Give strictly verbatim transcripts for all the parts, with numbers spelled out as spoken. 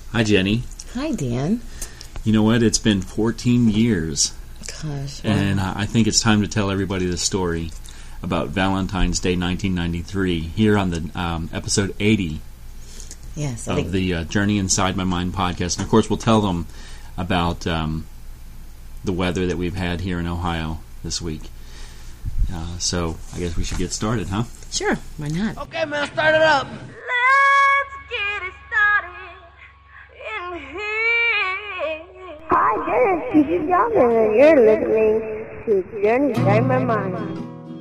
Hi, Jenny. Hi, Dan. You know what? It's been fourteen years. Gosh. Wow. And I think it's time to tell everybody the story about Valentine's Day nineteen ninety-three here on the um, episode eighty yes, I of think... the uh, Journey Inside My Mind podcast. And, of course, we'll tell them about um, the weather that we've had here in Ohio this week. Uh, so I guess we should get started, huh? Sure. Why not? Okay, man, start it up. Let's get it started in here. Hi, this is Keisha Johnson, and you're listening to Journey Inside My Mind.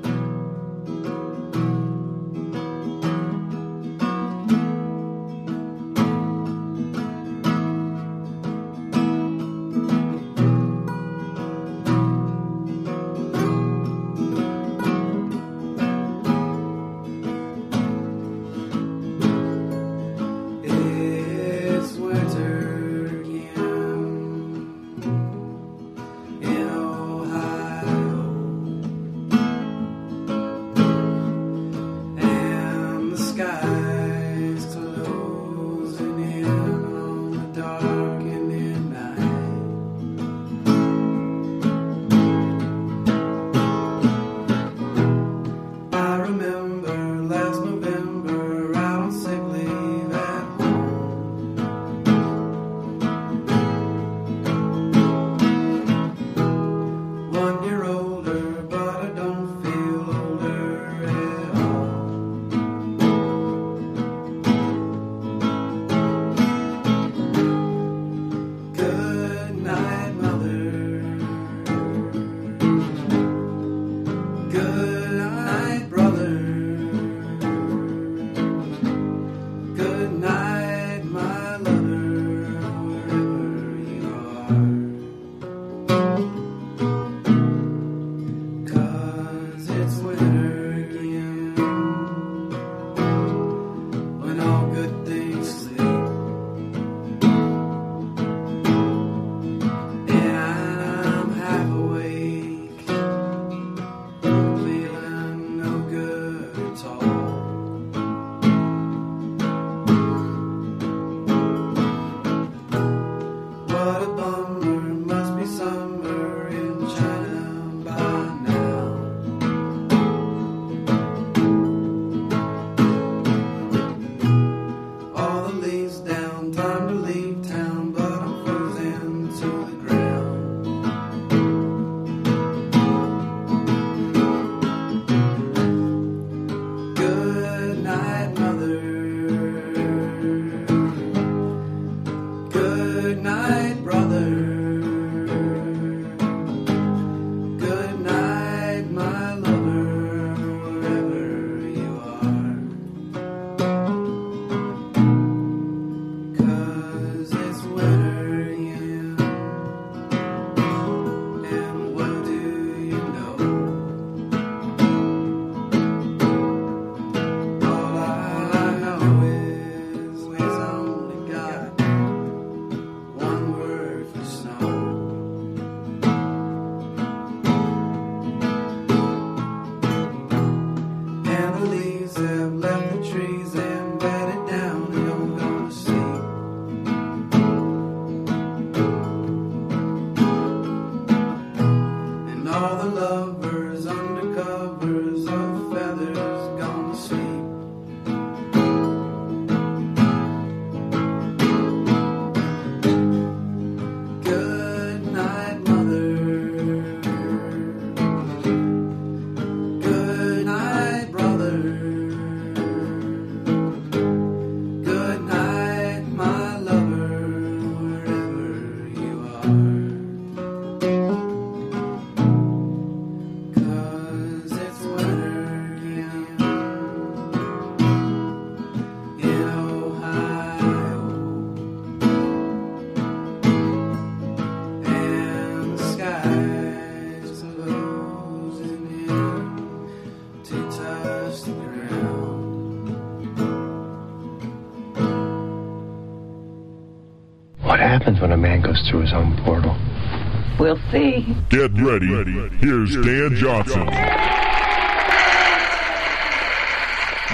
What happens when a man goes through his own portal? We'll see. Get ready. Here's Dan Johnson.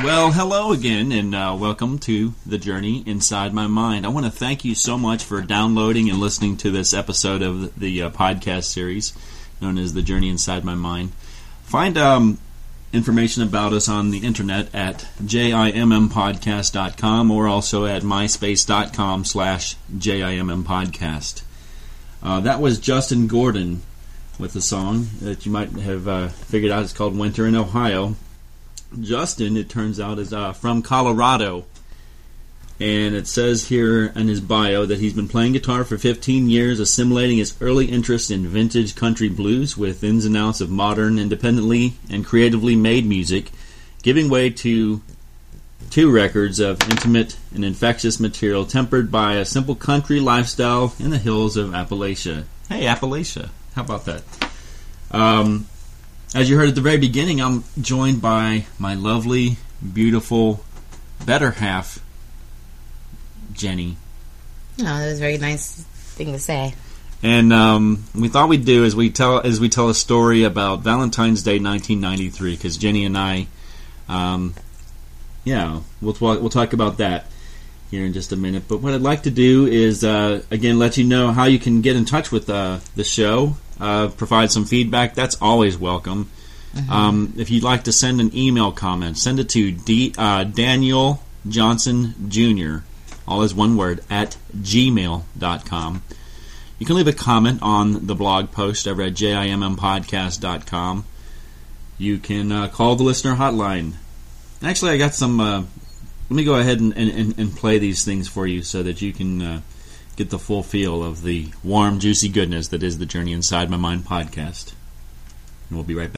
Well, hello again, and uh, welcome to The Journey Inside My Mind. I want to thank you so much for downloading and listening to this episode of the uh, podcast series known as The Journey Inside My Mind. Find um, information about us on the internet at J I M M podcast dot com or also at myspace.com slash JIMMpodcast. Uh, that was Justin Gordon with a song that you might have uh, figured out. It's called Winter in Ohio. Justin, it turns out, is uh, from Colorado. And it says here in his bio that he's been playing guitar for fifteen years, assimilating his early interest in vintage country blues with ins and outs of modern, independently and creatively made music, giving way to two records of intimate and infectious material tempered by a simple country lifestyle in the hills of Appalachia. Hey, Appalachia. How about that? Um, as you heard at the very beginning, I'm joined by my lovely, beautiful, better half, Jenny. Oh, that was a very nice thing to say. And um, we thought we'd do is we tell as we tell a story about Valentine's Day nineteen ninety-three, because Jenny and I, um, yeah, we'll talk, we'll talk about that here in just a minute. But what I'd like to do is uh, again let you know how you can get in touch with uh, the show, uh, provide some feedback. That's always welcome. Mm-hmm. Um, if you'd like to send an email comment, send it to D, uh, Daniel Johnson Junior, all as one word, at gmail dot com. You can leave a comment on the blog post over at J I M M podcast dot com. You can uh, call the listener hotline. Actually, I got some... Uh, let me go ahead and, and, and play these things for you so that you can uh, get the full feel of the warm, juicy goodness that is the Journey Inside My Mind podcast. And we'll be right back.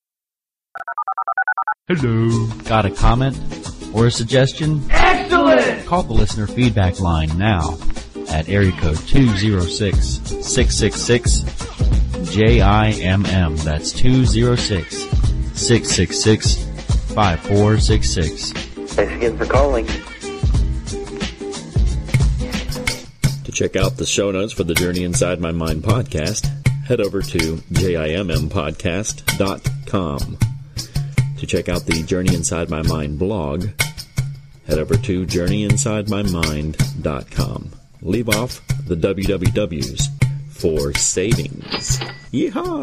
Hello. Got a comment or a suggestion? Excellent! Call the listener feedback line now at area code two oh six, six six six, J I M M. That's two oh six, six six six, five four six six. Thanks again for calling. To check out the show notes for the Journey Inside My Mind podcast, head over to J I M M podcast dot com. To check out the Journey Inside My Mind blog, head over to journey inside my mind dot com. Leave off the W W Ws for savings. Yeehaw!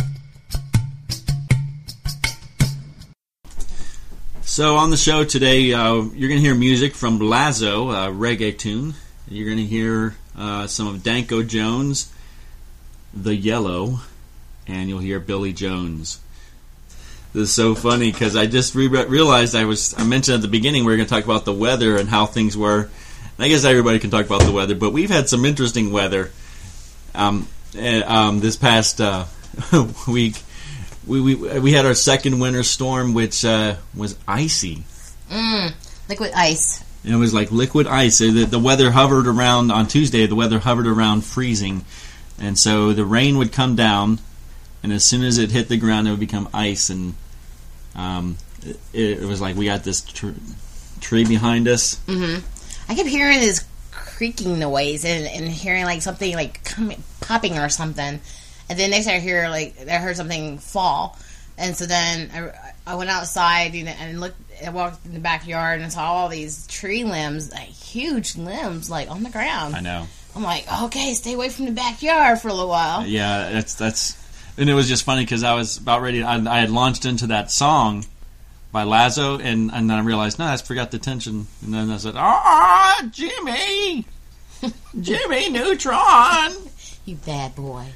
So on the show today, uh, you're going to hear music from Blazo, a reggae tune. You're going to hear uh, some of Danko Jones, The Yellow, and you'll hear Billy Jones. This is so funny because I just re- realized I was I mentioned at the beginning we were going to talk about the weather and how things were. And I guess everybody can talk about the weather, but we've had some interesting weather um, uh, um, this past uh, week. We, we we had our second winter storm, which uh, was icy. Mm, liquid ice. It was like liquid ice. The, the weather hovered around on Tuesday. The weather hovered around freezing, and so the rain would come down, and as soon as it hit the ground, it would become ice. And um, it, it was like we got this tr- tree behind us. Mm-hmm. I kept hearing this creaking noise and, and hearing like something like coming, popping or something. And then next I hear like I heard something fall, and so then I, I went outside you know, and looked. I walked in the backyard and saw all these tree limbs, like huge limbs, like on the ground. I know. I'm like, okay, stay away from the backyard for a little while. Yeah, that's that's, and it was just funny because I was about ready. I, I had launched into that song by Lazo, and and then I realized no, I forgot the tension, and then I said, "Ah, Jimmy, Jimmy Neutron, you bad boy."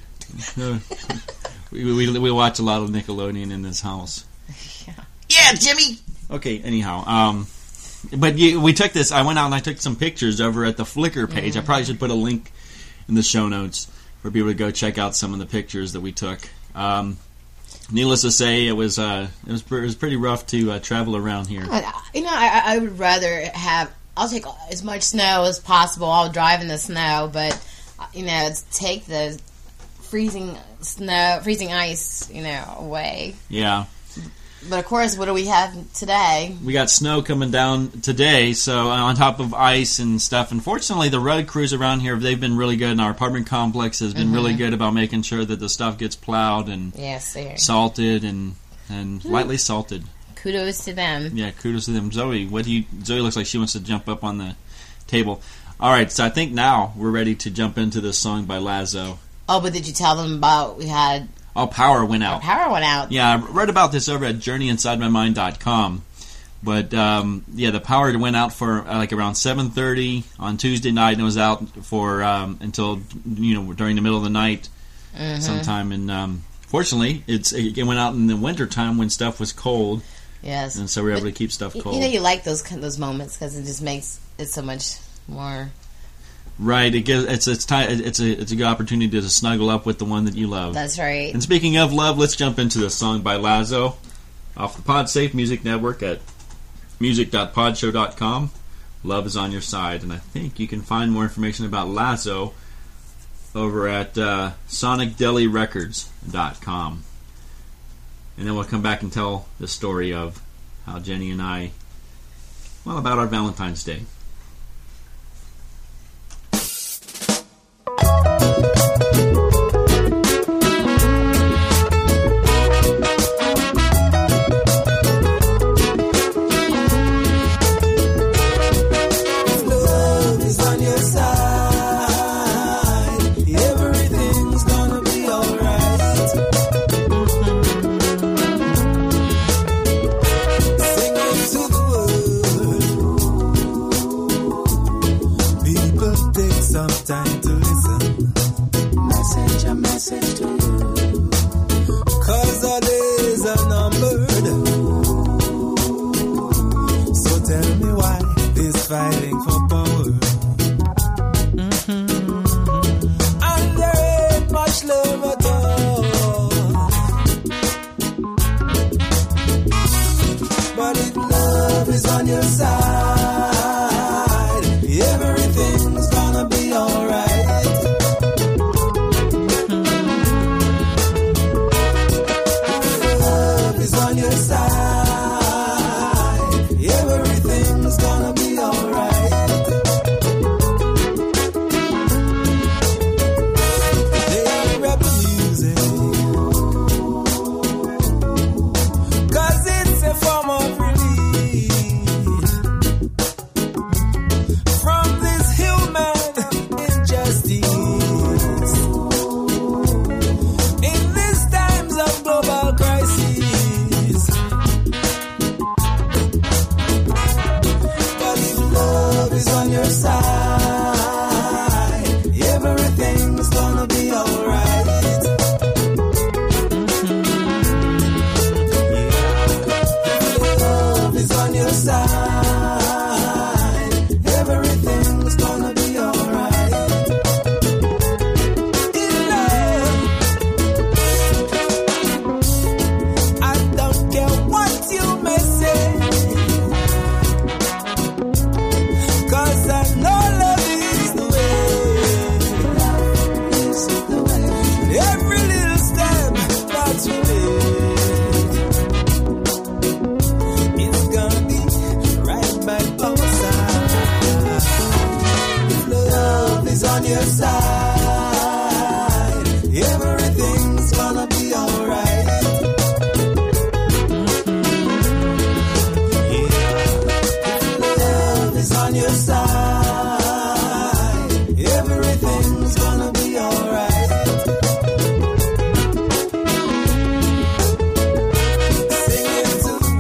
we, we we watch a lot of Nickelodeon in this house. Yeah, yeah Jimmy. Okay, anyhow, um, but you, we took this. I went out and I took some pictures over at the Flickr page. Mm-hmm. I probably should put a link in the show notes for people to go check out some of the pictures that we took. Um, needless to say, it was uh, it was it was pretty rough to uh, travel around here. You know, I, I would rather have. I'll take as much snow as possible. I'll drive in the snow, but you know, take the freezing snow, freezing ice, you know, away. Yeah. But of course, what do we have today? We got snow coming down today, so on top of ice and stuff. Unfortunately, the road crews around here, they've been really good, and our apartment complex has been mm-hmm. really good about making sure that the stuff gets plowed and yes, salted and, and lightly salted. Kudos to them. Yeah, kudos to them. Zoe, what do you? Zoe looks like she wants to jump up on the table. All right, so I think now we're ready to jump into this song by Lazo. Oh, but did you tell them about we had? Oh, power went Our out. power went out. Yeah, I read about this over at journey inside my mind dot com. But um, yeah, the power went out for uh, like around seven thirty on Tuesday night, and it was out for um, until you know during the middle of the night, Mm-hmm. sometime. And um, fortunately, it's it went out in the wintertime when stuff was cold, Yes. and so we were able to keep stuff You- cold. You know, you like those kind- those moments because it just makes it so much more. Right? It gives it's it's ti it's a it's a good opportunity to snuggle up with the one that you love. That's right. And speaking of love, let's jump into this song by Lazo off the PodSafe Music Network at music dot podshow dot com. Love is on your side, and I think you can find more information about Lazo over at uh, sonic deli records dot com. And then we'll come back and tell the story of how Jenny and I, well, about our Valentine's Day. Love is on your side. Everything's gonna be alright. Sing it to the world. People take some time to listen. Message, a message to you. 'Cause our days are numbered. So tell me why this fighting for power. And there ain't much love at all. But if love is on your side, everything's gonna be alright. If love is on your side, everything's gonna be alright. They rebel music, 'cause it's a form of relief from this human injustice. In these times of global crisis, but if love is on your side, everything's gonna be alright. If love is on your side, everything's gonna be alright. In love, I don't care what you may say, 'cause I know love is the way. Love is the way. Every little step that you take, it's gonna be right by our side. If love is on your side, everything's gonna be alright. Love is on your side, everything's gonna be alright. Sing it to the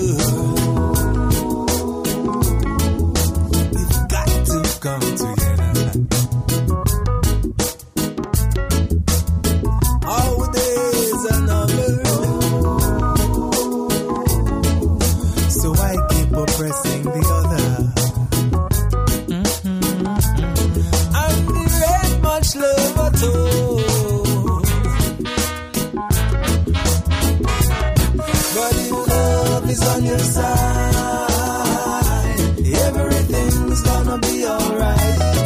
world. We've got to come together. Our days are numbered, so I keep oppressing the other. And there ain't much love at all. But if love is on your side, everything's gonna be alright.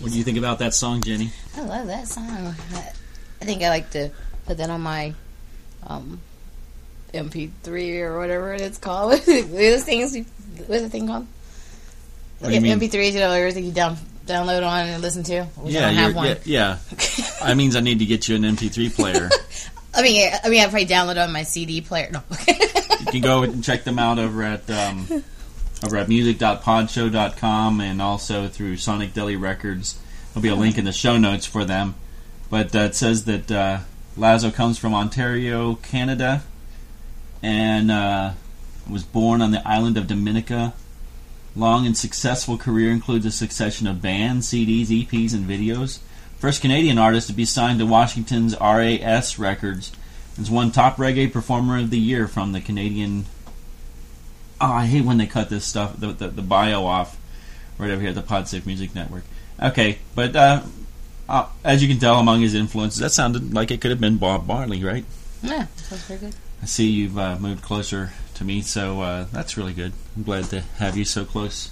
What do you think about that song, Jenny? I love that song. I think I like to put that on my um, M P three or whatever it's called. What are those things? What's the thing called? What do you mean? M P threes, you know, everything you down, download on and listen to. Which Yeah, I don't have you're- one. yeah, yeah. That means I need to get you an M P three player. I mean, I mean, I probably download on my C D player. No. You can go and check them out over at um, over at music dot podshow dot com and also through Sonic Deli Records. There'll be a link in the show notes for them. But uh, it says that uh, Lazo comes from Ontario, Canada, and uh, was born on the island of Dominica. Long and successful career includes a succession of bands, C Ds, E Ps, and videos. First Canadian artist to be signed to Washington's R A S Records. Has won Top Reggae Performer of the Year from the Canadian... Oh, I hate when they cut this stuff, the, the, the bio off, right over here at the Podsafe Music Network. Okay, but uh, uh, as you can tell, among his influences, that sounded like it could have been Bob Marley, right? Yeah, that's pretty good. I see you've uh, moved closer to me, so uh, that's really good. I'm glad to have you so close.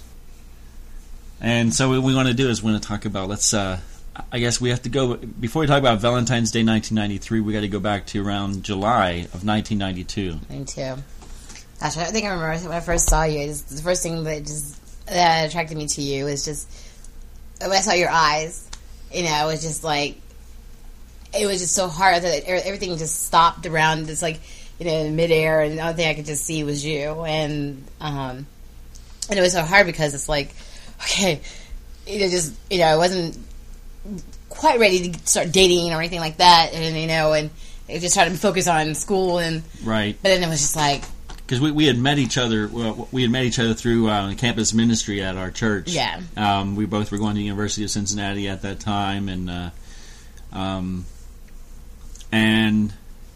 And so what we want to do is we want to talk about, let's, uh, I guess we have to go, before we talk about Valentine's Day nineteen ninety-three, we got to go back to around July of nineteen ninety-two. Me too. Gosh, I think I remember when I first saw you, just, the first thing that just that attracted me to you was just, when I saw your eyes, you know, it was just like, it was just so hard that everything just stopped around, it's like, you know, in midair, and the only thing I could just see was you, and, um, and it was so hard because it's like, okay, you know, just, you know, I wasn't quite ready to start dating or anything like that, and, you know, and I just tried to focus on school, and, right, but then it was just like, because we, we had met each other, well, we had met each other through uh, campus ministry at our church. Yeah. Um, we both were going to the University of Cincinnati at that time, and uh, um, and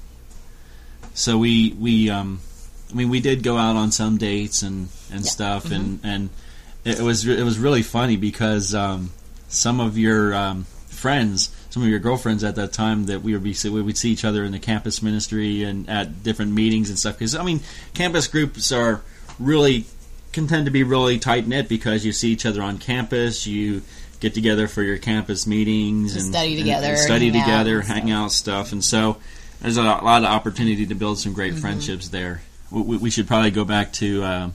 so we we um, I mean we did go out on some dates and, and yeah. stuff, mm-hmm. and, and it was it was really funny because um, some of your um, friends. Some of your girlfriends at that time that we would be we would see each other in the campus ministry and at different meetings and stuff. Because I mean, campus groups are really can tend to be really tight knit because you see each other on campus. You get together for your campus meetings and study together, and, and study hang together, out hang stuff. out stuff. And so there's a lot of opportunity to build some great mm-hmm. friendships there. We, we should probably go back to uh,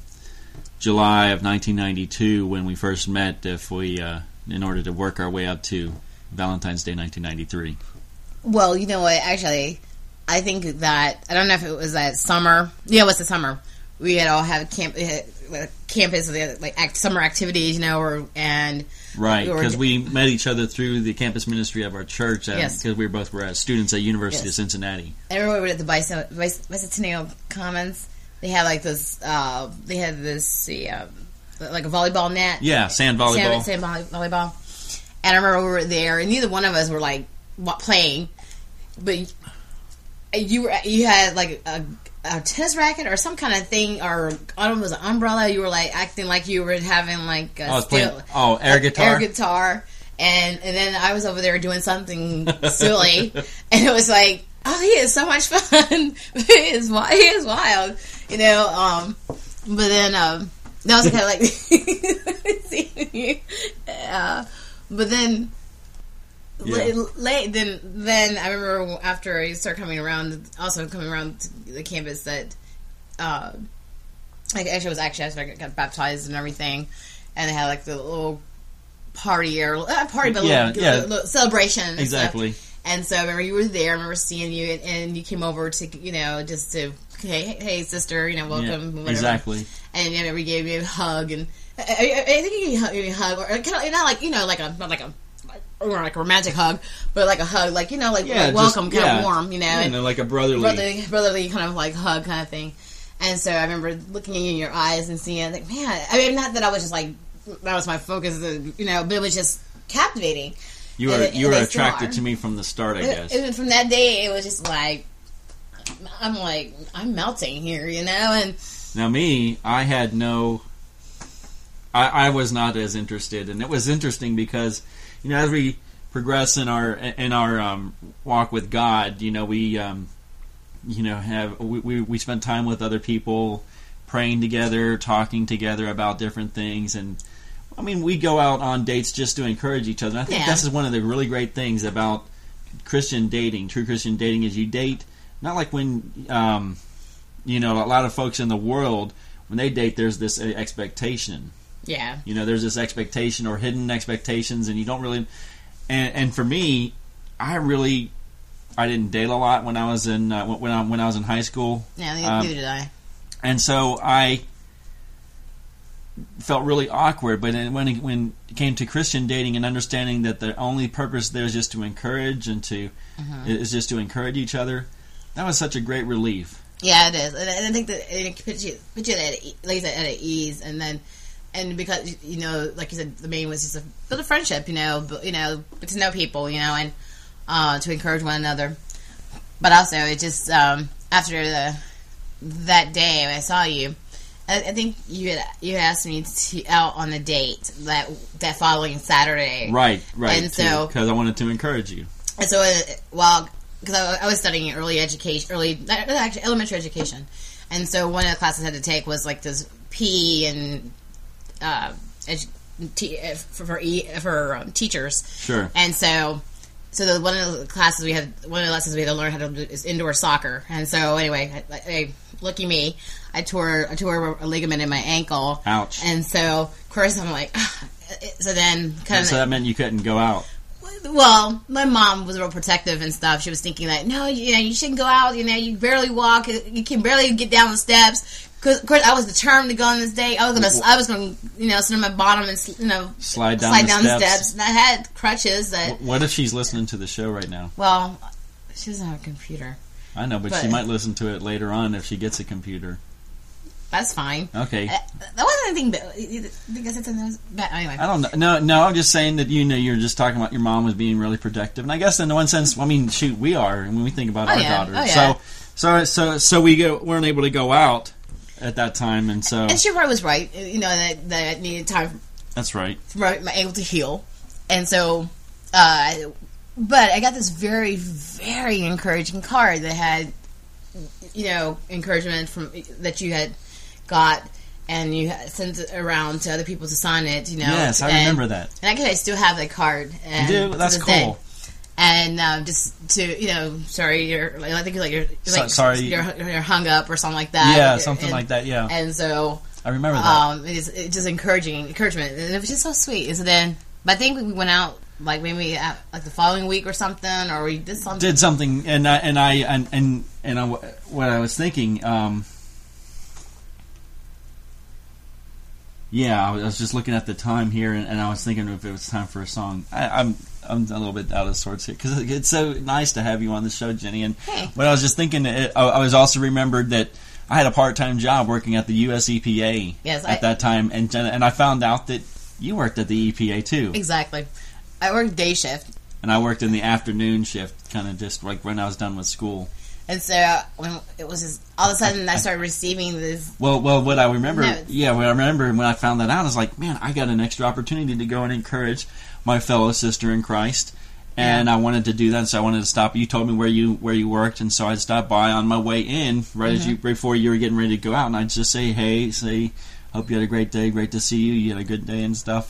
July of nineteen ninety-two when we first met, if we uh, in order to work our way up to Valentine's Day nineteen ninety-three. Well, you know what? Actually, I think that I don't know if it was that summer. Yeah, it was the summer. We had all had camp, we had, like, campus like act, summer activities, you know, or and right because we, we met each other through the campus ministry of our church. Because yes. we were both were at students at University yes. of Cincinnati. I remember we were at the Bicentennial, Bicentennial Commons. They had like this. Uh, they had this uh, like a volleyball net. Yeah, sand volleyball. Sand, sand volley, volleyball. And I remember we were there, and neither one of us were like playing, but you were you had like a, a tennis racket or some kind of thing, or I don't know, it was an umbrella. You were like acting like you were having like a I was steel, playing, oh air guitar, air guitar, and and then I was over there doing something silly, and it was like, oh, he is so much fun. he is wild. He is wild, you know. Um, but then um, that was kind of like seeing you. Uh, But then, yeah. late then, then I remember after I started coming around, also coming around to the campus, that uh, like actually was actually after I got baptized and everything, and they had like the little party or uh, party, but yeah, little, yeah. little, little celebration, and exactly. Stuff. And so I remember you were there. I remember seeing you, and, and you came over to you know just to hey hey sister, you know welcome, yeah, whatever. exactly. And you know, we gave you a hug and. I, I, I think you hug, you hug, or kind of not like you know, like a not like a or like a romantic hug, but like a hug, like you know, like, yeah, like welcome, just, kind yeah. of warm, you know, yeah, and like a brotherly, brotherly, brotherly kind of like hug kind of thing. And so I remember looking in your eyes and seeing, like, man, I mean, not that I was just like that was my focus, you know, but it was just captivating. You were and, you and were attracted to me from the start, I guess. And from that day, it was just like I'm like I'm melting here, you know, and now me, I had no. I, I was not as interested, and it was interesting because, you know, as we progress in our in our um, walk with God, you know, we, um, you know, have we, we we spend time with other people, praying together, talking together about different things, and I mean, we go out on dates just to encourage each other. And I think Yeah. this is one of the really great things about Christian dating, true Christian dating, is you date, not like when, um, you know, a lot of folks in the world, when they date, there's this uh, expectation. Yeah. You know, there's this expectation or hidden expectations, and you don't really... And, and for me, I really... I didn't date a lot when I was in uh, when I when I was in high school. Yeah, neither, Um, neither did I. And so I felt really awkward. But then when it, when it came to Christian dating and understanding that the only purpose there is just to encourage and to Mhm. is just to encourage each other, that was such a great relief. Yeah, it is, and I think that it puts you, puts you at, e- like you said, at ease, and then, and because you know, like you said, the main was just to build a friendship, you know, bu- you know, get to know people, you know, and uh, to encourage one another. But also, it just um, after the that day when I saw you, I, I think you had you asked me to out on a date that that following Saturday, Right, right. And so, because I wanted to encourage you. and so, uh, well, because I, I was studying early education, early actually elementary education, and so one of the classes I had to take was like this P E and uh, edu- t- uh, for for, e- for um, teachers. Sure. And so, so the one of the classes we had, one of the lessons we had to learn how to do is indoor soccer. And so, anyway, I, I, lucky me, I tore I tore a ligament in my ankle. Ouch. And so, of course, I'm like, so then kind And of so that meant you couldn't go out. well, my mom was real protective and stuff. She was thinking that, no, you know, you shouldn't go out. You know, you barely walk. You can barely get down the steps. Because, of course, I was determined to go on this date. I was gonna, I was gonna, you know, sit on my bottom and, you know, Slide down slide the down steps. the steps. And I had crutches that. What if she's listening to the show right now? Well, she doesn't have a computer. I know, but, But- she might listen to it later on if she gets a computer. That's fine. Okay. Uh, that wasn't anything bad. You think I said something that was bad? Anyway. I don't know. No, no, I'm just saying that, you know, you're just talking about your mom was being really protective. And I guess in one sense, I mean, shoot, we are when we think about Oh, our yeah. daughter. Oh, yeah. So, so, so, so we go, weren't able to go out at that time. And so, And she probably was right. You know, that, that I needed time that's right. for my, my ankle to heal. And so, uh, but I got this very, very encouraging card that had, you know, encouragement from that you had got, and you had sent it around to other people to sign it. You know, Yes, I and, remember that. And actually, I still have that card. And You do? to That's this cool. day. And um, just to you know, sorry, you're. Like, I think you're like you're So- like sorry. you're, you're hung up or something like that. Yeah, And- something like that, yeah. And so I remember that. um, it's, it's just encouraging, encouragement, and it was just so sweet. And so then, but I think we went out like maybe uh, like the following week or something, or we did something. Did something, and I, and I, and, and, and I, what I was thinking, um, yeah, I was, I was just looking at the time here, and, and I was thinking if it was time for a song. I, I'm I'm a little bit out of sorts here because it's so nice to have you on the show, Jenny. And Hey. but I was just thinking, it, I, I was also remembered that I had a part time job working at the U S E P A Yes, at I- that time, and Jenna, and I found out that you worked at the E P A too, Exactly. I worked day shift, and I worked in the afternoon shift, kind of just like when I was done with school. and so when it was just all of a sudden I started receiving this. Well, well, what I remember, No. yeah, what I remember when I found that out, I was like, man, I got an extra opportunity to go and encourage my fellow sister in Christ, and I wanted to do that. So I wanted to stop. You told me where you where you worked, and so I stopped by on my way in, right as you before you were getting ready to go out, and I'd just say, hey, say, hope you had a great day, great to see you, you had a good day and stuff.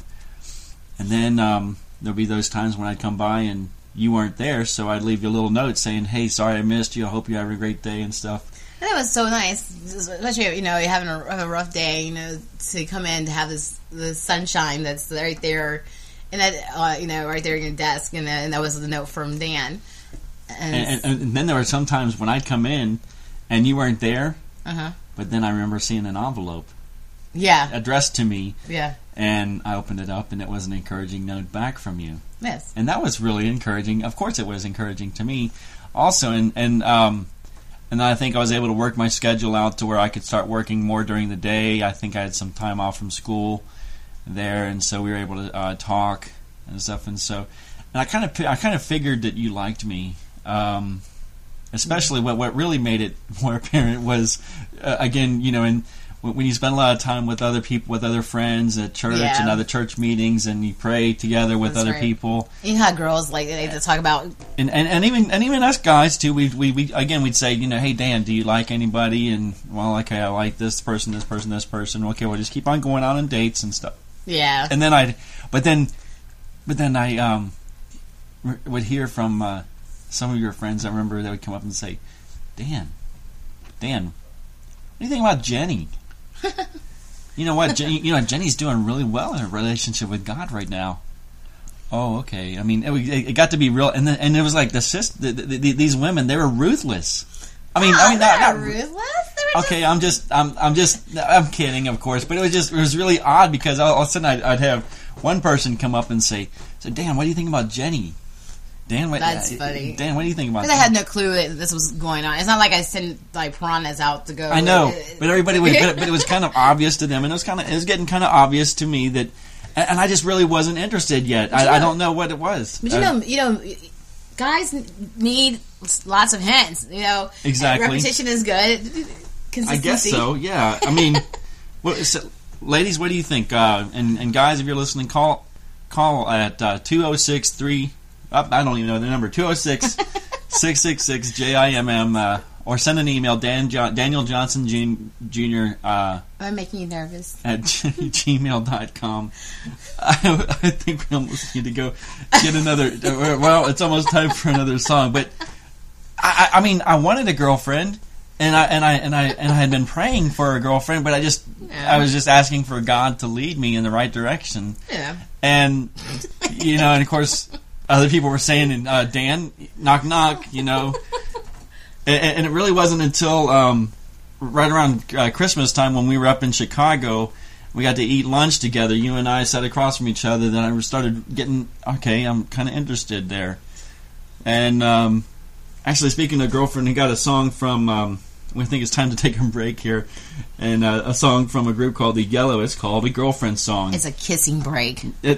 And then um, there'll be those times when I'd come by and you weren't there, so I'd leave you a little note saying, hey, sorry I missed you, I hope you have a great day and stuff. And it was so nice, especially you know you're having a, having a rough day, you know, to come in to have this the sunshine that's right there, and that uh, you know right there in your desk, and, then, and that was the note from Dan. And, And, and, and then there were some times when I'd come in and you weren't there, uh-huh. but then I remember seeing an envelope Yeah, addressed to me, yeah, and I opened it up, and it was an encouraging note back from you. yes, And that was really encouraging. Of course it was encouraging to me also. And, and, um, and then I think I was able to work my schedule out to where I could start working more during the day. I think I had some time off from school there, and so we were able to uh, talk and stuff. And so, and I kind of, I kind of figured that you liked me. Um, especially what what really made it more apparent was, uh, again, you know, and when, when you spend a lot of time with other people, with other friends at church Yeah. and other church meetings, and you pray together with That's other right. people. you know how girls like they to talk about. And, and and even and even us guys too. We we we again we'd say, you know, hey Dan, do you like anybody? And well, okay, I like this person, this person, this person. Okay, we'll just keep on going out on dates and stuff. Yeah. And then I'd, but then, but then I um r- would hear from uh, some of your friends. I remember they would come up and say, "Dan, Dan, what do you think about Jenny? You know what? Jenny, you know Jenny's doing really well in her relationship with God right now." Oh, okay. I mean, it, it got to be real, and then, and it was like the, sis, the, the, the these women, they were ruthless. I mean, oh, I mean, not, not ruthless. They were okay, just... I'm just, I'm, I'm just, I'm kidding, of course, but it was just, it was really odd because all, all of a sudden I'd, I'd have one person come up and say, "So Dan, what do you think about Jenny?" Dan, what, That's uh, funny. Dan, what do you think about? Because I had no clue that this was going on. It's not like I sent like piranhas out to go. I know, but everybody was, but it was kind of obvious to them, and it was kind of, it was getting kind of obvious to me that. And I just really wasn't interested yet. I, you know, I don't know what it was. But you uh, know, you know, guys need lots of hints. You know, exactly. Repetition is good. Consistency. I guess so. Yeah. I mean, what, so, ladies, what do you think? Uh, and, and guys, if you're listening, call call at uh, two oh six three. Oh, I don't even know the number. two oh six, six six six, J I M M. Uh, or send an email, Dan jo- Daniel Johnson Junior Uh, I'm making you nervous. At gmail dot com. I, I think we almost need to go get another. Well, it's almost time for another song. But I, I mean, I wanted a girlfriend, and I and I and I and I had been praying for a girlfriend, but I just yeah. I was just asking for God to lead me in the right direction. Yeah. And you know, and of course, other people were saying, uh, "Dan, knock knock," you know. And it really wasn't until um, right around uh, Christmas time when we were up in Chicago, we got to eat lunch together. You and I sat across from each other. Then I started getting, okay, I'm kind of interested there. And um, actually, speaking of girlfriend, he got a song from, um, we think it's time to take a break here, and uh, a song from a group called The Yellow. It's called A Girlfriend Song. It's a kissing break. It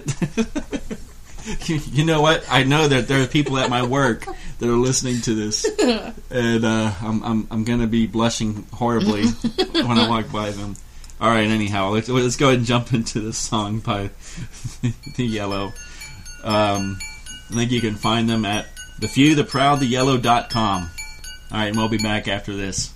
You know what? I know that there are people at my work that are listening to this, and uh, I'm I'm I'm gonna be blushing horribly when I walk by them. All right. Anyhow, let's let's go ahead and jump into this song by The Yellow. Um, I think you can find them at the few, the proud, the yellow dot com. All right, and we'll be back after this.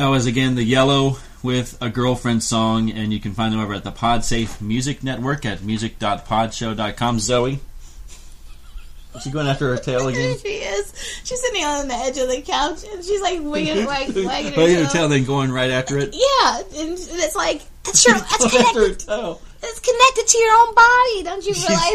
That was, again, The Yellow with A Girlfriend Song, and you can find them over at the PodSafe Music Network at music dot podshow dot com. Zoe? Is she going after her tail again? She is. She's sitting on the edge of the couch, and she's like wagging, wagging, wagging her Wagging tail. her tail, then going right after it? Yeah, and it's like, that's, your, that's, Going after her connected, tail. that's connected to your own body. Don't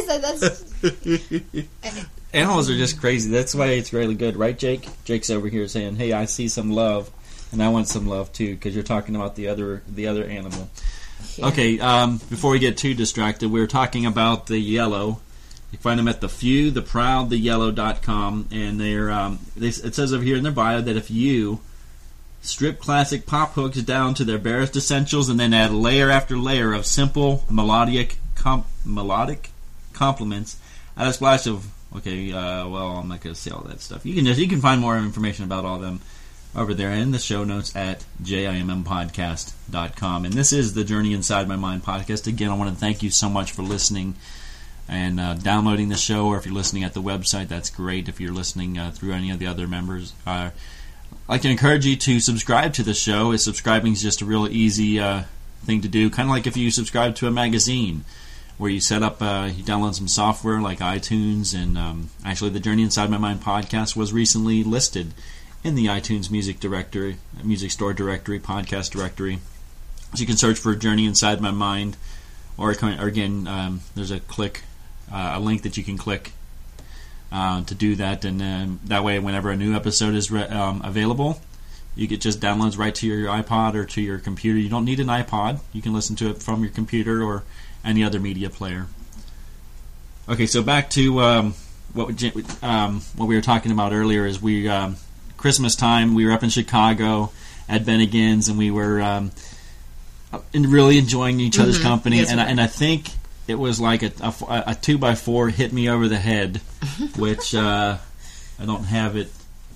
you realize that that's... Animals are just crazy. That's why it's really good, right, Jake? Jake's over here saying, "Hey, I see some love, and I want some love too," because you're talking about the other the other animal. Yeah. Okay, um, before we get too distracted, we were talking about the Yellow. You find them at the few, the proud, the yellow dot com, and they're um, they, it says over here in their bio that if you strip classic pop hooks down to their barest essentials and then add layer after layer of simple melodic comp- melodic compliments, add a splash of Okay, uh, well, I'm not going to say all that stuff. You can just, you can find more information about all of them over there in the show notes at j i m m podcast dot com. And this is the Journey Inside My Mind podcast. Again, I want to thank you so much for listening and uh, downloading the show, or if you're listening at the website, that's great. If you're listening uh, through any of the other members, uh, I'd like to encourage you to subscribe to the show. Subscribing is just a real easy uh, thing to do, kind of like if you subscribe to a magazine, where you set up, uh, you download some software like iTunes, and um, actually the Journey Inside My Mind podcast was recently listed in the iTunes music directory, music store directory, podcast directory. So you can search for Journey Inside My Mind, or, or again, um, there's a click, uh, a link that you can click uh, to do that, and then that way, whenever a new episode is re- um, available, you get just downloads right to your iPod or to your computer. You don't need an iPod; you can listen to it from your computer or any other media player. Okay, so back to um, what we, um, what we were talking about earlier is we um, Christmas time. We were up in Chicago at Bennigan's, and we were um, really enjoying each other's mm-hmm. company. Yes, and I, and I think it was like a, a, a two by four hit me over the head, which uh, I don't have it.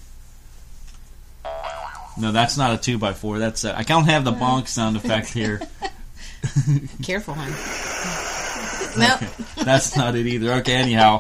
No, that's not a two by four. That's a, I don't have the bonk sound effect here. Careful, hon. No, okay. That's not it either. Okay, anyhow.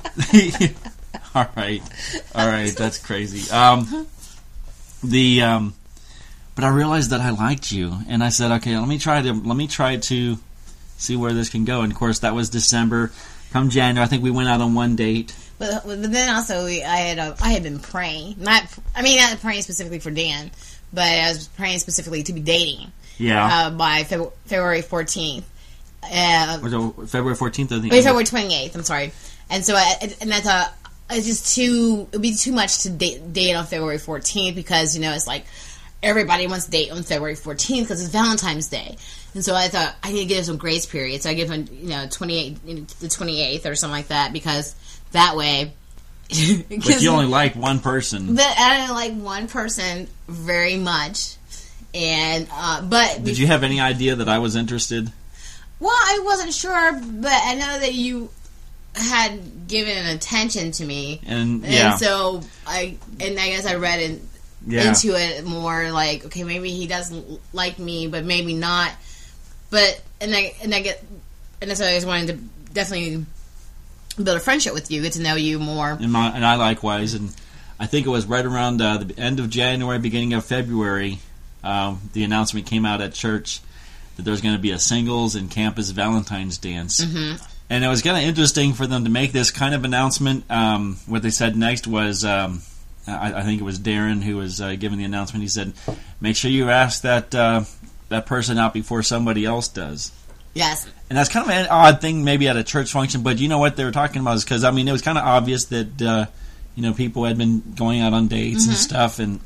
all right, all right. That's crazy. Um, the um, but I realized that I liked you, and I said, okay, let me try to let me try to see where this can go. And of course, that was December. Come January, I think we went out on one date. But, but then also, we, I had uh, I had been praying. Not, I mean, not praying specifically for Dan, but I was praying specifically to be dating. Yeah. Uh, by Feb- February fourteenth. Uh, was it February fourteenth? Or the wait, February twenty-eighth, I'm sorry. And so, I, and that's a, it's just too, it would be too much to date, date on February fourteenth because, you know, it's like everybody wants to date on February fourteenth because it's Valentine's Day. And so I thought, I need to give him some grace period. So I give him, you know, twenty-eighth, you know, the twenty-eighth or something like that because that way. But you only like one person. But I only like one person very much. And uh, but did you have any idea that I was interested? Well, I wasn't sure, but I know that you had given an attention to me, and yeah. and so I and I guess I read in, yeah. into it more. Like, okay, maybe he doesn't like me, but maybe not. But and I and I get and so I just wanted to definitely build a friendship with you, get to know you more, and, my, and I likewise. And I think it was right around uh, the end of January, beginning of February. Um, the announcement came out at church that there was going to be a singles and campus Valentine's dance. Mm-hmm. And it was kind of interesting for them to make this kind of announcement. Um, what they said next was, um, I, I think it was Darren who was uh, giving the announcement. He said, make sure you ask that uh, that person out before somebody else does. Yes. And that's kind of an odd thing maybe at a church function, but you know what they were talking about is because, I mean, it was kind of obvious that, uh, you know, people had been going out on dates mm-hmm. and stuff, and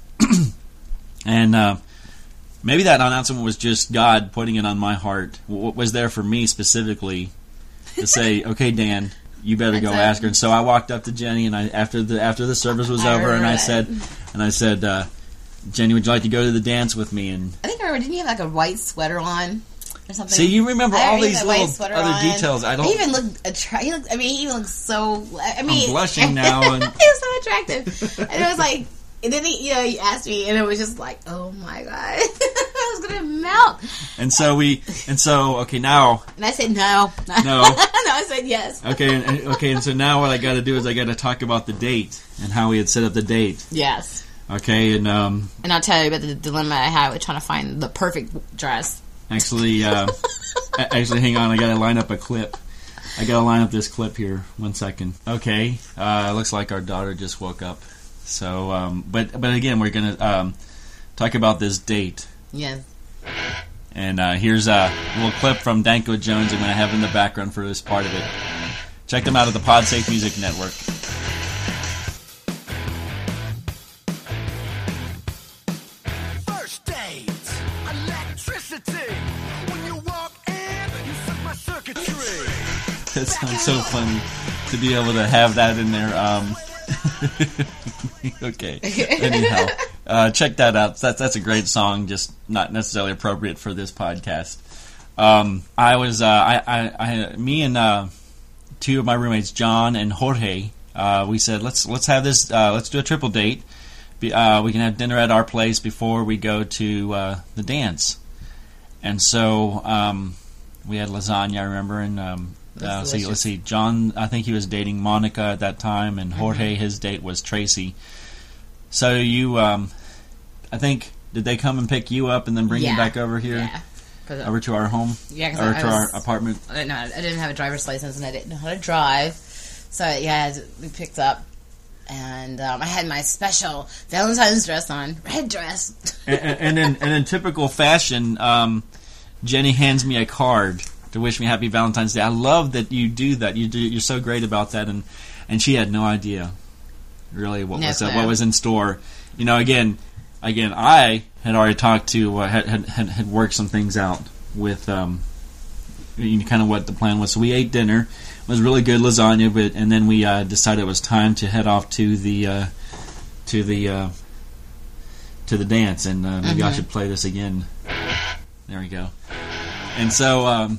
and uh, maybe that announcement was just God putting it on my heart. What was there for me specifically to say, okay, Dan, you better go ask her. And so I walked up to Jenny, and I after the after the service was I over, and I that. said, and I said, uh, Jenny, would you like to go to the dance with me? And I think I remember. Didn't you have like a white sweater on or something? See, you remember I all these little other on. details. I don't. He even looked attractive. Looked, I mean, he even looked so. I mean, I'm blushing now. And he was so attractive, and it was like. And then he, you know, he asked me, and it was just like, oh my god, I was gonna melt. And so we, and so okay, now. And I said no, no, no. I said yes. Okay, and, okay, and so now what I got to do is I got to talk about the date and how we had set up the date. Yes. Okay, and um, And I'll tell you about the dilemma I had with trying to find the perfect dress. actually, uh, a- actually, hang on. I got to line up a clip. I got to line up this clip here. One second. Okay, uh, looks like our daughter just woke up. So, um, but but again, we're gonna um, talk about this date. Yes. And uh, here's a little clip from Danko Jones I'm going to have in the background for this part of it. Check them out at the PodSafe Music Network. First date, electricity. When you walk in, you set my circuitry. That sounds so funny to be able to have that in there. Um, okay. Anyhow, uh, check that out. That's that's a great song, just not necessarily appropriate for this podcast. Um, I was, uh, I, I, I, me and uh, two of my roommates, John and Jorge, uh, we said let's let's have this, uh, let's do a triple date. Be, uh, we can have dinner at our place before we go to uh, the dance. And so um, we had lasagna, I remember, and um, uh, let's see, let's see, John, I think he was dating Monica at that time, and Jorge, mm-hmm. his date was Tracy. So you, um, I think, did they come and pick you up and then bring yeah. you back over here? Yeah. Over to our home? Yeah, or I to was, our apartment? I, no, I didn't have a driver's license and I didn't know how to drive. So, yeah, we picked up. And um, I had my special Valentine's dress on, red dress. and, and, in, and in typical fashion, um, Jenny hands me a card to wish me happy Valentine's Day. I love that you do that. You do, you're so great about that. And, and she had no idea, really, what no was uh, what was in store. You know, again, again, I had already talked to, uh, had, had had worked some things out with, um, you know, kind of what the plan was. So we ate dinner. It was really good lasagna, but and then we uh, decided it was time to head off to the uh, to the uh, to the dance, and uh, maybe mm-hmm. I should play this again. There we go. And so, um,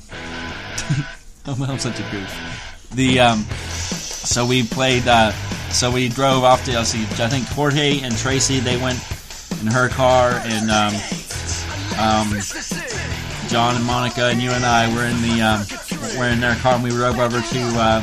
I'm such a goof. The um, so we played. Uh, so we drove off to. Let's see, I think Jorge and Tracy, they went in her car, and um, um, John and Monica and you and I were in the um, were in their car, and we drove over to um,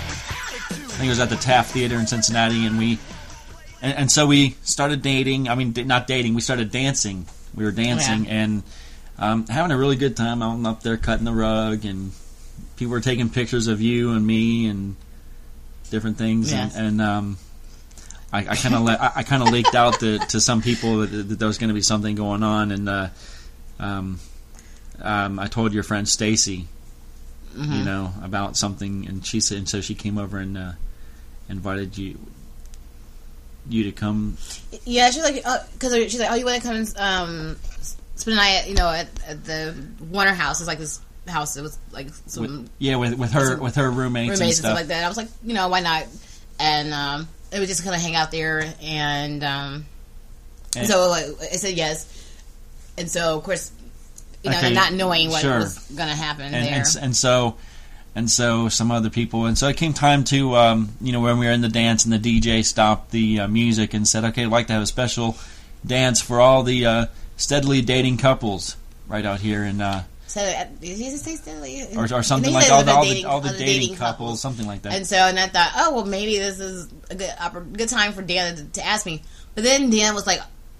I think it was at the Taft Theater in Cincinnati, and we and, and so we started dating. I mean, not dating. We started dancing. We were dancing, yeah. and um, having a really good time. I'm up there cutting the rug, and people were taking pictures of you and me and different things, yes. and, and um, I, I kind of le- I, I kind of leaked out to, to some people that, that there was going to be something going on, and uh, um, um, I told your friend Stacy, mm-hmm. you know, about something, and she said, and so she came over and uh, invited you you to come. Yeah, she's like, because uh, she's like, oh, you want to come and um, spend the night, you know, at, at the Warner house? It's like this house that was like some with, yeah, with with her with her roommates, roommates and and stuff. stuff like that. I was like, you know, why not? And um, it was just kind of hang out there, and, um, and so like, I said yes. And so, of course, you know, okay, not knowing what sure. was going to happen and, there. And, and so, and so some other people, and so it came time to, um, you know, when we were in the dance, and the D J stopped the uh, music and said, "Okay, I'd like to have a special dance for all the uh, steadily dating couples right out here in." Uh, So, uh, did he say steadily? Or, or something like all the, all the all the dating, dating couples, couples, something like that. And so, and I thought, oh well, maybe this is a good good time for Dan to, to ask me. But then Dan was like,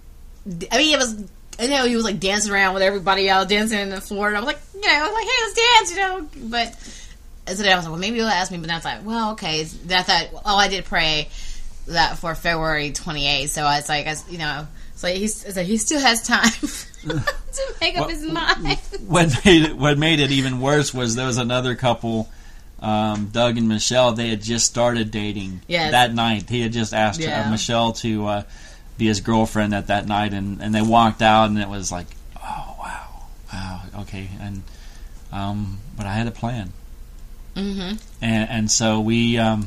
I mean, it was, I know he was like dancing around with everybody else, dancing in the floor. And I was like, you know, I was like, hey, let's dance, you know. But and so then I was like, well, maybe he'll ask me. But then I thought, well, okay. Then I thought, oh, I did pray that for February twenty-eighth. So I was like, I, you know, so he's so he still has time. to make up what, his mind. What made it, what made it even worse was there was another couple, um, Doug and Michelle. They had just started dating yes. that night. He had just asked yeah. uh, Michelle to uh, be his girlfriend at that night, and, and they walked out, and it was like, oh wow, wow, okay. And um, but I had a plan, mm-hmm. and and so we, um,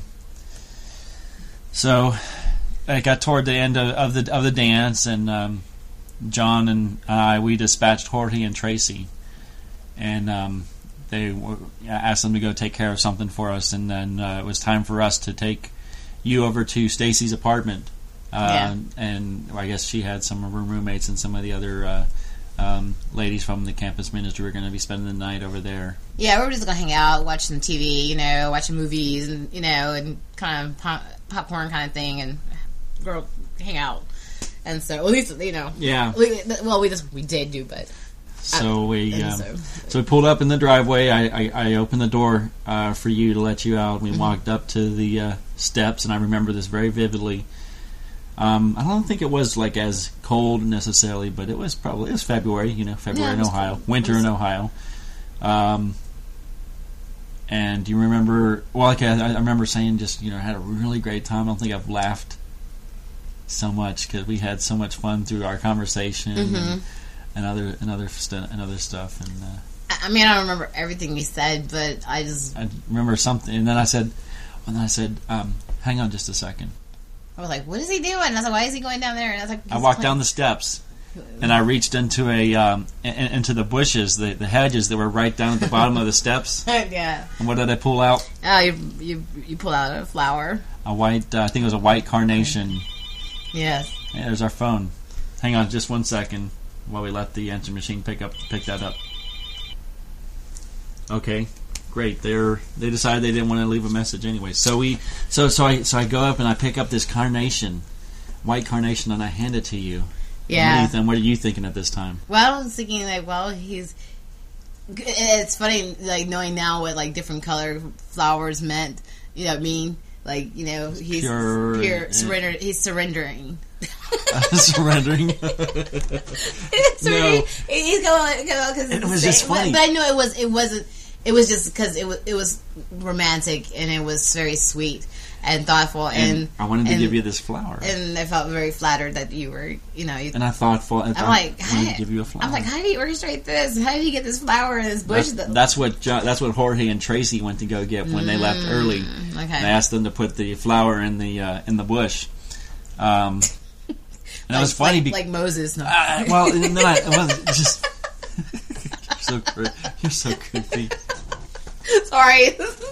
so it got toward the end of, of the of the dance, and. Um, John and I, we dispatched Jorge and Tracy, and um, they were, asked them to go take care of something for us, and then uh, it was time for us to take you over to Stacy's apartment. Uh, yeah. And well, I guess she had some of her roommates and some of the other uh, um, ladies from the campus ministry were going to be spending the night over there. Yeah, we were just going to hang out, watch some T V, you know, watching movies, and, you know, and kind of pop- popcorn kind of thing, and girl, hang out. And so, at least, you know. Yeah. We, well, we just, we did do, but. So we and um, so- so we pulled up in the driveway. I, I, I opened the door uh, for you to let you out. We Mm-hmm. walked up to the uh, steps, and I remember this very vividly. Um, I don't think it was like as cold necessarily, but it was probably it was February. You know, February Yeah, it in was Ohio, cold. winter It was- in Ohio. Um, and do you remember? Well, like I, I remember saying, just you know, had a really great time. I don't think I've laughed so much because we had so much fun through our conversation. Mm-hmm. And, and other and other st- and other stuff, and uh, I mean, I don't remember everything we said, but I just, I remember something. And then I said, and then I said, um, "Hang on, just a second." I was like, what is he doing? And I was like, why is he going down there? And I was like, I walked down the steps, and I reached into a um, in, into the bushes, the, the hedges that were right down at the bottom of the steps. yeah. And what did I pull out? Oh, you, you you pull out a flower. A white, uh, I think it was a white carnation. Yes. Yeah, there's our phone. Hang on, just one second, while we let the answer machine pick up pick that up. Okay, great. They're they decided they didn't want to leave a message anyway. So we so so I so I go up and I pick up this carnation, white carnation, and I hand it to you. Yeah. What are you, th- what are you thinking at this time? Well, I was thinking like, well, he's. It's funny, like knowing now what like different color flowers meant. You know what I mean? Like you know, he's Pure pure and- surrender. He's surrendering. Surrendering. It's No. really- he's going. Because It was just funny. But I knew it was. It wasn't. It was just because it was. It was romantic and it was very sweet and thoughtful and. And I wanted to and- give you this flower. And I felt very flattered that you were. You know. You, And I thoughtful. I I'm thought, like, I wanted how- to give you a flower. I'm like, how do you orchestrate this? How do you get this flower in this bush? That's, that- that's what jo- that's what Jorge and Tracy went to go get when they left early. Mm, okay. They asked them to put the flower in the uh, in the bush. Um, and it was Like- funny like, because like Moses. No. uh, well, and then I it was just you're so cre- you're so creepy. Sorry.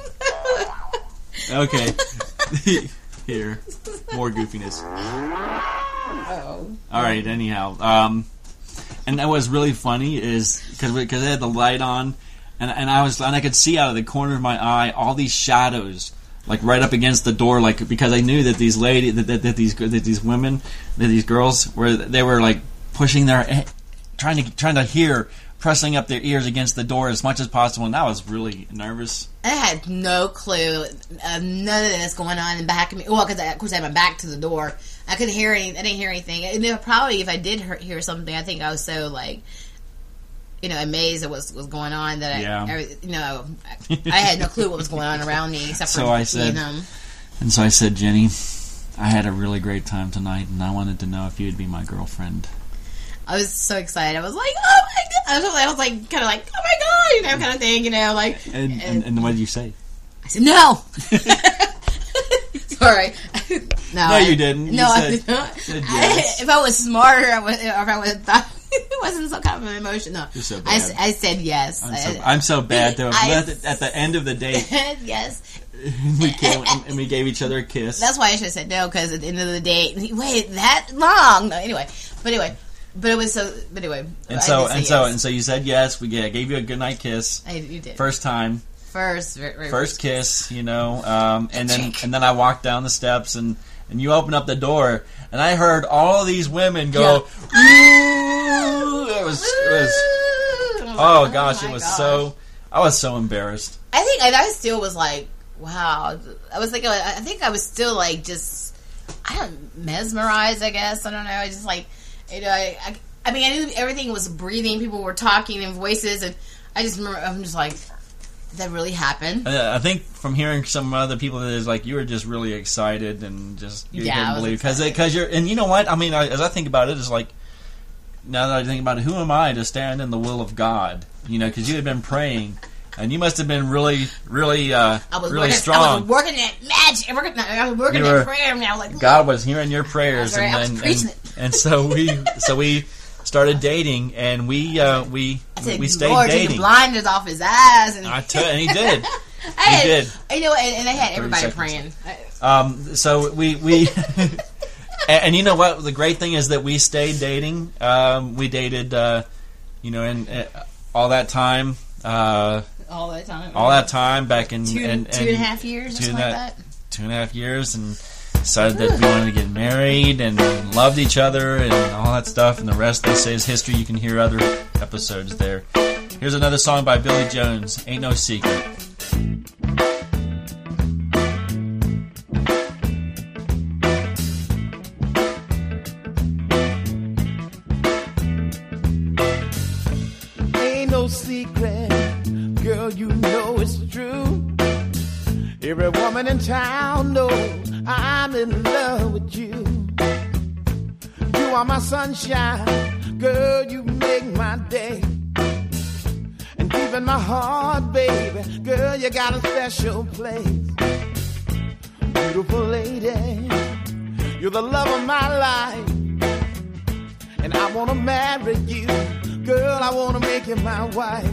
Okay, here more goofiness. Oh. All right. Anyhow, um, and that was really funny is because because they had the light on, and and I was and I could see out of the corner of my eye all these shadows, like right up against the door, like because I knew that these lady that, that, that these that these women that these girls were they were like pushing their trying to trying to hear, pressing up their ears against the door as much as possible, and I was really nervous. I had no clue, uh, none of this going on in back of me. Well, because of course I had my back to the door. I couldn't hear any. I didn't hear anything. And you know, probably if I did hear, hear something, I think I was so like, you know, amazed at what was, was going on that I, Yeah. I, you know, I, I had no clue what was going on around me except for So I me said- and them. And so I said, Jenny, I had a really great time tonight, and I wanted to know if you'd be my girlfriend. I was so excited. I was like, oh my god! I was, I was like, kind of like, oh my god, you know, kind of thing, you know, like. And and, and what did you say? I said no. Sorry. No, No, I- you didn't. You No, I said- did not. said I- yes. if I was smarter, I would, or if I would have thought it wasn't some kind of an emotion. No, You're so I, s- bad. I said yes. I'm so, I- I'm so bad though. I- At the, at the end of the date, yes. we came and we gave each other a kiss. That's why I should have said no, because at the end of the day, wait, that long? No, anyway, but anyway, but it was so. But anyway, and I so did say and so yes. and so you said yes. We gave, gave you a goodnight kiss. I, you did First time, first, very, very first kiss. You know, um, and then Check. and then I walked down the steps and. And you opened up the door, and I heard all of these women go. Ooh! It was, it was. Oh gosh, my it was gosh. so. I was so embarrassed. I think I, I still was like, wow. I was thinking, I think I was still like just, I don't mesmerized. I guess I don't know. I just like, you know, I, I, I mean, I knew everything was breathing. People were talking in voices, and I just remember, I'm just like, did that really happen? Uh, I think from hearing some other people that is like you were just really excited and just you Yeah, I couldn't was believe because excited. because you're and you know what I mean I, as I think about it it's like now that I think about it, who am I to stand in the will of God, you know, because you had been praying and you must have been really really uh, I was really working, I strong. was working at magic. Working, I was working You were- at prayer now. Like God was hearing your prayers That's right, I was and, and, preaching and, it. and so we so we started dating and we uh, we I said, we stayed Lord, take the dating. blinders off his eyes, and I t- and he did. I had, he did. You know, and, and I had everybody seconds. praying. Um, so we we and, and you know what the great thing is that we stayed dating. Um, we dated, uh, you know, and uh, all that time, uh, All that time. all that time back in Two, and, two and a half years, or two something and like a- that. two and a half years, and decided that we wanted to get married and loved each other and all that stuff, and the rest, they say, is history. You can hear other episodes there. Here's another song by Billy Jones, Ain't No Secret. Ain't no secret, girl, you know it's true. Every woman in town knows I'm in love with you. You are my sunshine, girl, you make my day. And deep in my heart, baby, girl, you got a special place. Beautiful lady, you're the love of my life. And I wanna marry you, girl, I wanna make you my wife.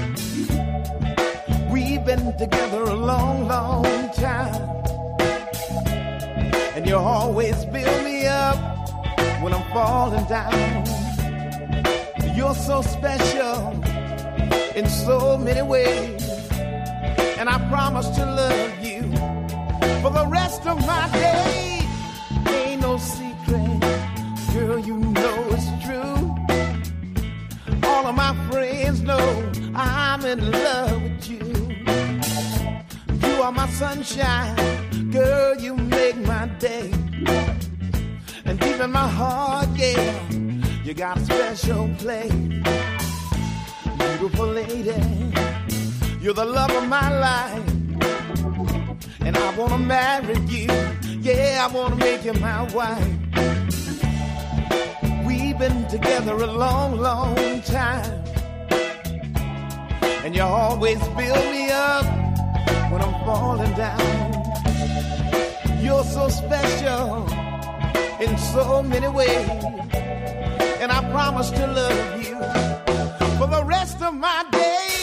We've been together a long, long time. And you always build me up when I'm falling down. You're so special in so many ways. And I promise to love you for the rest of my days. Ain't no secret, girl, you know it's true. All of my friends know I'm in love with you. You are my sunshine, girl, you make my day. And deep in my heart, yeah, you got a special place. Beautiful lady, you're the love of my life. And I wanna marry you, yeah, I wanna make you my wife. We've been together a long, long time. And you always build me up when I'm falling down. You're so special in so many ways. And I promise to love you for the rest of my days.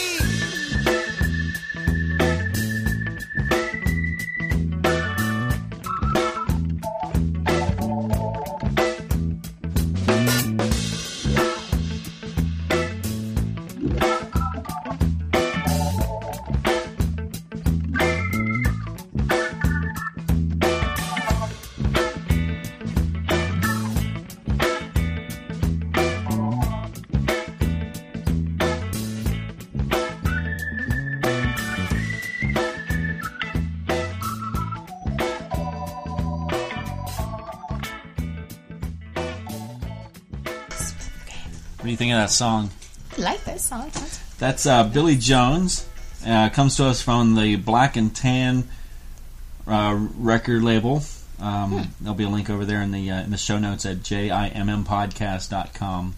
What do you think of that song? I like this song. That's uh, Billy Jones. Uh, comes to us from the Black and Tan uh, record label. Um, hmm. There'll be a link over there in the uh, in the show notes at J I M M podcast dot com.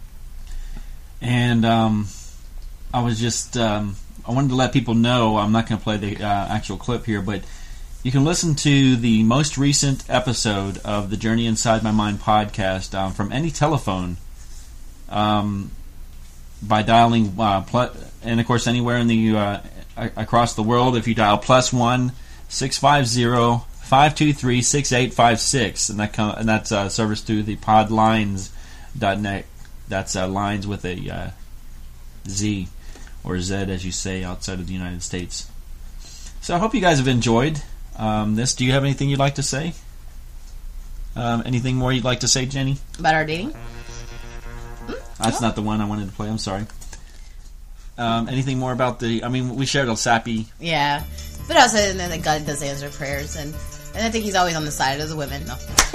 And um, I was just um, I wanted to let people know, I'm not going to play the uh, actual clip here, but you can listen to the most recent episode of the Journey Inside My Mind podcast um, from any telephone. Um, by dialing uh, pl- and of course anywhere in the uh, across the world, if you dial plus one six five zero five two three six eight five six, and that com- and that's uh, service through the podlines dot net. That's uh, lines with a uh, Z or Z, as you say outside of the United States. So I hope you guys have enjoyed um, this. Do you have anything you'd like to say? Um, anything more you'd like to say, Jenny? About our dating? That's not the one I wanted to play. I'm sorry. Um, anything more about the... I mean, we shared a sappy... Yeah. But also, and then that God does answer prayers, and, and I think he's always on the side of the women. No.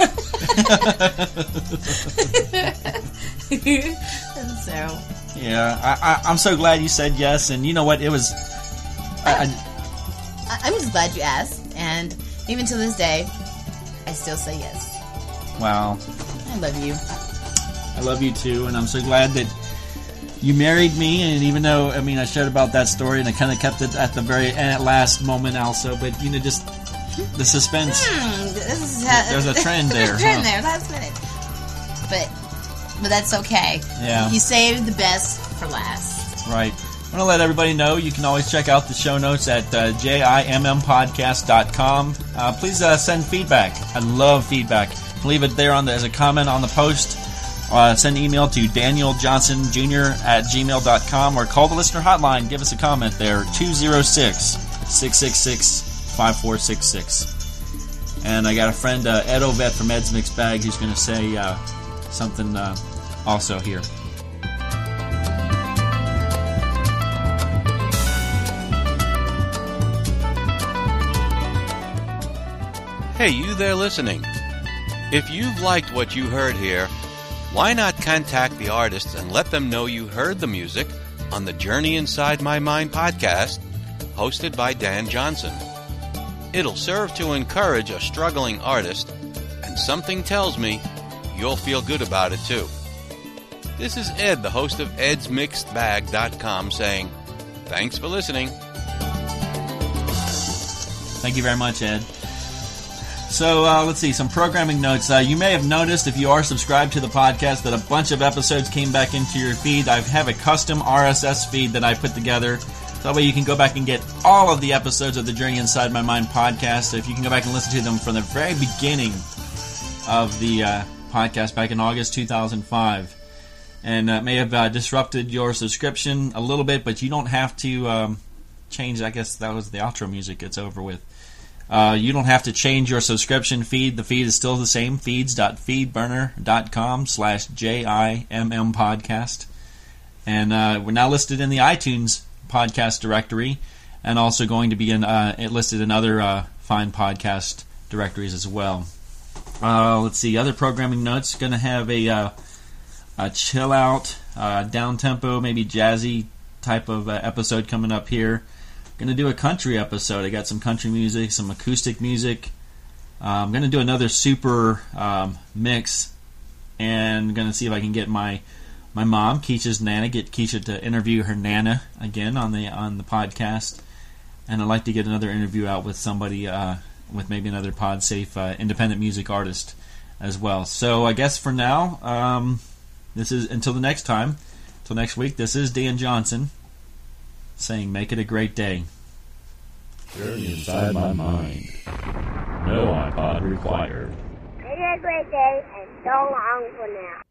And so... Yeah, I, I, I'm so glad you said yes, and you know what? It was... I, I, I'm just glad you asked, and even to this day, I still say yes. Wow. I love you. I love you too, and I'm so glad that you married me. And even though, I mean, I shared about that story, and I kind of kept it at the very at last moment also, but you know, just the suspense. Hmm, this is how, there's a trend there. There's a trend huh? there. That's it. But but that's okay. Yeah. You saved the best for last. Right. I want to let everybody know you can always check out the show notes at uh, J I M M podcast dot com. Uh, please uh, send feedback. I love feedback. Leave it there on the, as a comment on the post. Uh, send an email to Daniel Johnson Junior at gmail dot com or call the listener hotline. Give us a comment there, two oh six, six six six, five four six six. And I got a friend, uh, Ed Ovett from Ed's Mixed Bag, who's going to say uh, something uh, also here. Hey, you there listening. If you've liked what you heard here, why not contact the artists and let them know you heard the music on the Journey Inside My Mind podcast, hosted by Dan Johnson. It'll serve to encourage a struggling artist, and something tells me you'll feel good about it too. This is Ed, the host of eds mixed bag dot com, saying thanks for listening. Thank you very much, Ed. So, uh, let's see, some programming notes. Uh, you may have noticed, if you are subscribed to the podcast, that a bunch of episodes came back into your feed. I have a custom R S S feed that I put together. So that way you can go back and get all of the episodes of the Journey Inside My Mind podcast. If you can go back and listen to them from the very beginning of the uh, podcast back in August two thousand five. And uh, it may have uh, disrupted your subscription a little bit, but you don't have to um, change. I guess that was the outro music. It's over with. Uh, you don't have to change your subscription feed. The feed is still the same, feeds dot feedburner dot com slash J I M M podcast. And uh, we're now listed in the iTunes podcast directory, and also going to be in, uh, listed in other uh, fine podcast directories as well. Uh, let's see, other programming notes. Going to have a, uh, a chill out, uh, down tempo, maybe jazzy type of uh, episode coming up here. Going to do a country episode. I got some country music, some acoustic music. Uh, I'm going to do another super um, mix, and going to see if I can get my my mom, Keisha's Nana, get Keisha to interview her Nana again on the on the podcast. And I'd like to get another interview out with somebody, uh, with maybe another pod-safe uh, independent music artist as well. So I guess for now, um, this is until the next time, until next week. This is Dan Johnson saying, make it a great day. Journey Inside My Mind. No iPod required. Make it a great day, and so long for now.